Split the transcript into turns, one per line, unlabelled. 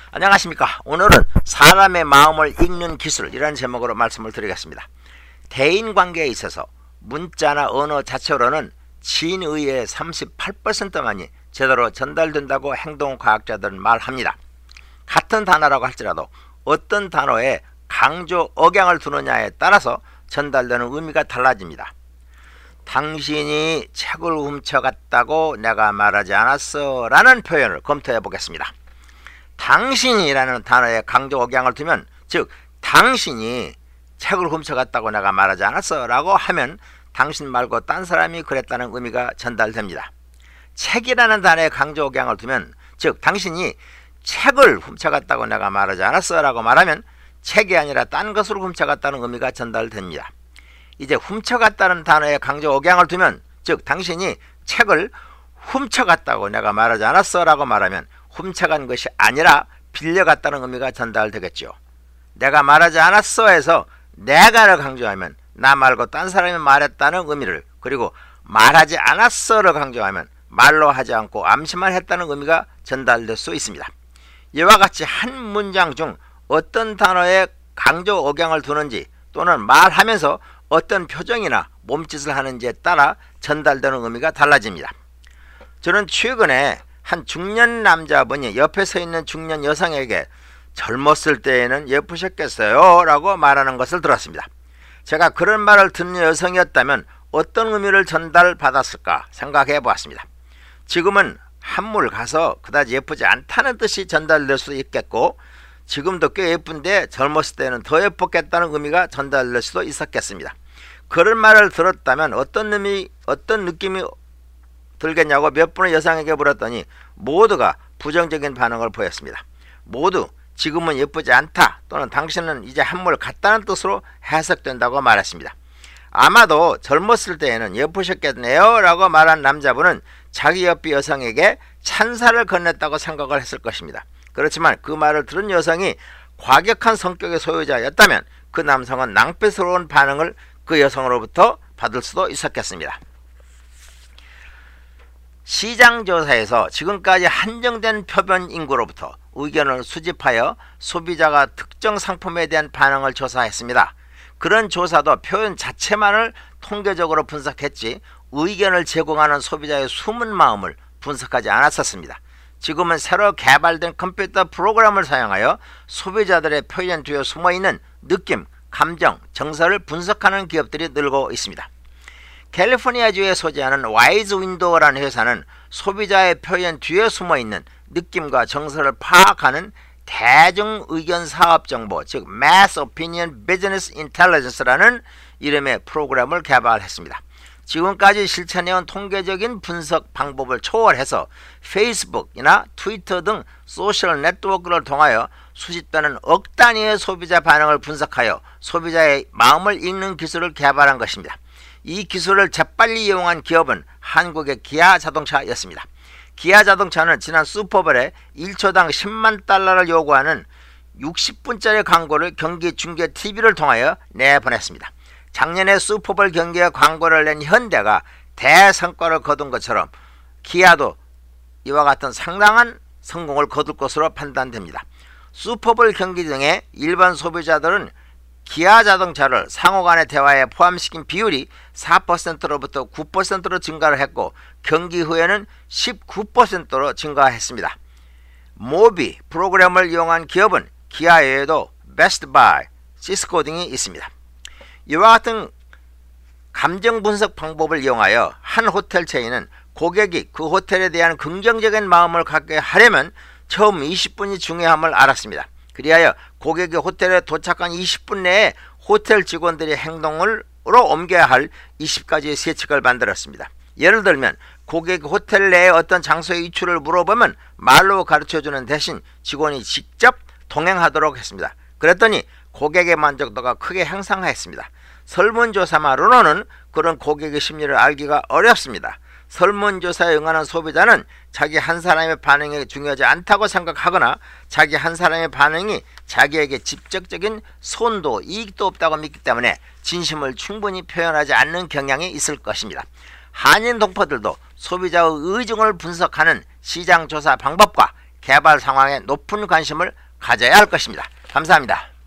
안녕하십니까. 오늘은 사람의 마음을 읽는 기술이라는 제목으로 말씀을 드리겠습니다. 대인관계에 있어서 문자나 언어 자체로는 진의의 38%만이 제대로 전달된다고 행동과학자들은 말합니다. 같은 단어라고 할지라도 어떤 단어에 강조 억양을 두느냐에 따라서 전달되는 의미가 달라집니다. 당신이 책을 훔쳐갔다고 내가 말하지 않았어 라는 표현을 검토해 보겠습니다. 당신이라는 단어에 강조 억양을 두면, 즉 당신이 책을 훔쳐갔다고 내가 말하지 않았어 라고 하면 당신 말고 딴 사람이 그랬다는 의미가 전달됩니다. 책이라는 단어에 강조 억양을 두면, 즉 당신이 책을 훔쳐갔다고 내가 말하지 않았어 라고 말하면 책이 아니라 딴 것으로 훔쳐갔다는 의미가 전달됩니다. 이제 훔쳐갔다는 단어에 강조 억양을 두면, 즉 당신이 책을 훔쳐갔다고 내가 말하지 않았어 라고 말하면 훔쳐간 것이 아니라 빌려갔다는 의미가 전달되겠죠. 내가 말하지 않았어 해서 내가를 강조하면 나 말고 딴 사람이 말했다는 의미를, 그리고 말하지 않았어를 강조하면 말로 하지 않고 암시만 했다는 의미가 전달될 수 있습니다. 이와 같이 한 문장 중 어떤 단어에 강조 억양을 두는지, 또는 말하면서 어떤 표정이나 몸짓을 하는지에 따라 전달되는 의미가 달라집니다. 저는 최근에 한 중년 남자분이 옆에 서 있는 중년 여성에게 젊었을 때에는 예쁘셨겠어요 라고 말하는 것을 들었습니다. 제가 그런 말을 듣는 여성이었다면 어떤 의미를 전달받았을까 생각해 보았습니다. 지금은 한물 가서 그다지 예쁘지 않다는 뜻이 전달될 수 있겠고, 지금도 꽤 예쁜데 젊었을 때는 더 예뻤겠다는 의미가 전달될 수도 있었겠습니다. 그런 말을 들었다면 어떤 느낌이 들겠냐고 몇 분의 여성에게 물었더니 모두가 부정적인 반응을 보였습니다. 모두 지금은 예쁘지 않다, 또는 당신은 이제 한물 같다는 뜻으로 해석된다고 말했습니다. 아마도 젊었을 때에는 예쁘셨겠네요 라고 말한 남자분은 자기 옆의 여성에게 찬사를 건넸다고 생각을 했을 것입니다. 그렇지만 그 말을 들은 여성이 과격한 성격의 소유자였다면 그 남성은 낭패스러운 반응을 그 여성으로부터 받을 수도 있었겠습니다. 시장조사에서 지금까지 한정된 표본 인구로부터 의견을 수집하여 소비자가 특정 상품에 대한 반응을 조사했습니다. 그런 조사도 표현 자체만을 통계적으로 분석했지 의견을 제공하는 소비자의 숨은 마음을 분석하지 않았었습니다. 지금은 새로 개발된 컴퓨터 프로그램을 사용하여 소비자들의 표현 뒤에 숨어있는 느낌, 감정, 정서를 분석하는 기업들이 늘고 있습니다. 캘리포니아주에 소재하는 와이즈 윈도우라는 회사는 소비자의 표현 뒤에 숨어있는 느낌과 정서를 파악하는 대중 의견 사업 정보, 즉 Mass Opinion Business Intelligence라는 이름의 프로그램을 개발했습니다. 지금까지 실천해온 통계적인 분석 방법을 초월해서 페이스북이나 트위터 등 소셜 네트워크를 통하여 수십단은 억 단위의 소비자 반응을 분석하여 소비자의 마음을 읽는 기술을 개발한 것입니다. 이 기술을 재빨리 이용한 기업은 한국의 기아자동차였습니다. 기아자동차는 지난 슈퍼볼에 1초당 10만 달러를 요구하는 60분짜리 광고를 경기 중계 TV를 통하여 내보냈습니다. 작년에 슈퍼볼 경기에 광고를 낸 현대가 대성과를 거둔 것처럼 기아도 이와 같은 상당한 성공을 거둘 것으로 판단됩니다. 슈퍼볼 경기 등의 일반 소비자들은 기아 자동차를 상호간의 대화에 포함시킨 비율이 4%로부터 9%로 증가를 했고, 경기 후에는 19%로 증가했습니다. 모비 프로그램을 이용한 기업은 기아 외에도 베스트바이, 시스코 등이 있습니다. 이와 같은 감정 분석 방법을 이용하여 한 호텔 체인은 고객이 그 호텔에 대한 긍정적인 마음을 갖게 하려면 처음 20분이 중요함을 알았습니다. 그리하여 고객이 호텔에 도착한 20분 내에 호텔 직원들의 행동으로 옮겨야 할 20가지의 세칙을 만들었습니다. 예를 들면 고객이 호텔 내에 어떤 장소의 위치를 물어보면 말로 가르쳐주는 대신 직원이 직접 동행하도록 했습니다. 그랬더니 고객의 만족도가 크게 향상했습니다. 설문조사만으로는 그런 고객의 심리를 알기가 어렵습니다. 설문조사에 응하는 소비자는 자기 한 사람의 반응이 중요하지 않다고 생각하거나 자기 한 사람의 반응이 자기에게 직접적인 손도 이익도 없다고 믿기 때문에 진심을 충분히 표현하지 않는 경향이 있을 것입니다. 한인 동포들도 소비자의 의중을 분석하는 시장조사 방법과 개발 상황에 높은 관심을 가져야 할 것입니다. 감사합니다.